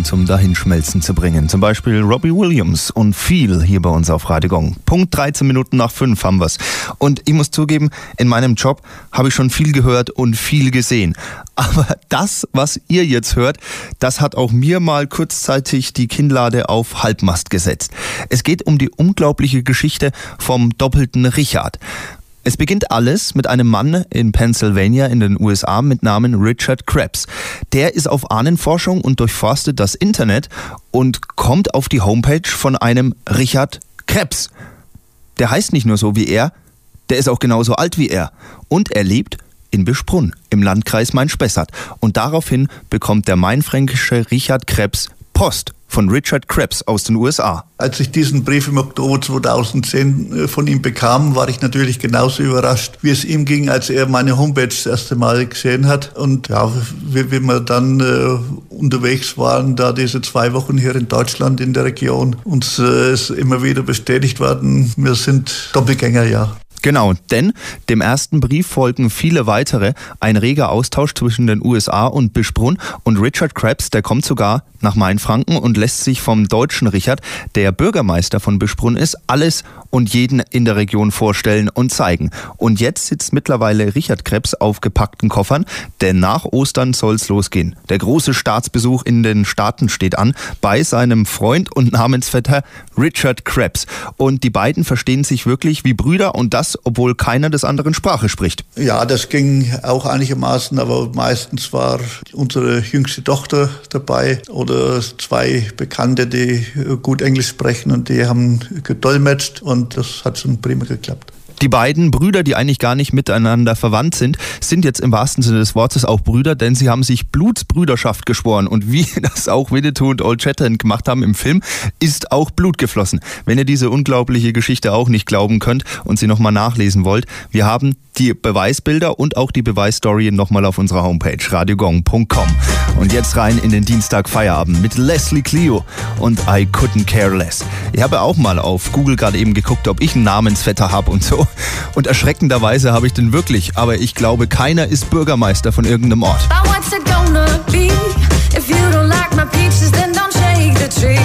zum Dahinschmelzen zu bringen. Zum Beispiel Robbie Williams und Feel hier bei uns auf Radio Gong. Punkt 13 Minuten nach 5 haben wir's. Und ich muss zugeben, in meinem Job habe ich schon viel gehört und viel gesehen. Aber das, was ihr jetzt hört, das hat auch mir mal kurzzeitig die Kinnlade auf Halbmast gesetzt. Es geht um die unglaubliche Geschichte vom doppelten Richard. Es beginnt alles mit einem Mann in Pennsylvania in den USA mit Namen Richard Krebs. Der ist auf Ahnenforschung und durchforstet das Internet und kommt auf die Homepage von einem Richard Krebs. Der heißt nicht nur so wie er, der ist auch genauso alt wie er. Und er lebt in Bischbrunn im Landkreis Main-Spessart. Und daraufhin bekommt der mainfränkische Richard Krebs Post von Richard Krebs aus den USA. Als ich diesen Brief im Oktober 2010 von ihm bekam, war ich natürlich genauso überrascht, wie es ihm ging, als er meine Homepage das erste Mal gesehen hat. Und ja, wie wir dann unterwegs waren, da diese 2 Wochen hier in Deutschland in der Region, uns ist immer wieder bestätigt worden, wir sind Doppelgänger, ja. Genau, denn dem ersten Brief folgen viele weitere, ein reger Austausch zwischen den USA und Bischbrunn und Richard Krebs, der kommt sogar nach Mainfranken und lässt sich vom deutschen Richard, der Bürgermeister von Bischbrunn ist, alles und jeden in der Region vorstellen und zeigen. Und jetzt sitzt mittlerweile Richard Krebs auf gepackten Koffern, denn nach Ostern soll's losgehen. Der große Staatsbesuch in den Staaten steht an bei seinem Freund und Namensvetter Richard Krebs. Und die beiden verstehen sich wirklich wie Brüder und das, obwohl keiner des anderen Sprache spricht. Ja, das ging auch einigermaßen, aber meistens war unsere jüngste Tochter dabei oder 2 Bekannte, die gut Englisch sprechen und die haben gedolmetscht und das hat schon prima geklappt. Die beiden Brüder, die eigentlich gar nicht miteinander verwandt sind jetzt im wahrsten Sinne des Wortes auch Brüder, denn sie haben sich Blutsbrüderschaft geschworen. Und wie das auch Winnetou und Old Shatterhand gemacht haben im Film, ist auch Blut geflossen. Wenn ihr diese unglaubliche Geschichte auch nicht glauben könnt und sie nochmal nachlesen wollt, wir haben die Beweisbilder und auch die Beweisstory nochmal auf unserer Homepage radiogong.com. Und jetzt rein in den Dienstag Feierabend mit Leslie Clio und I Couldn't Care Less. Ich habe auch mal auf Google gerade eben geguckt, ob ich einen Namensvetter habe und so. Und erschreckenderweise habe ich den wirklich, aber ich glaube, keiner ist Bürgermeister von irgendeinem Ort.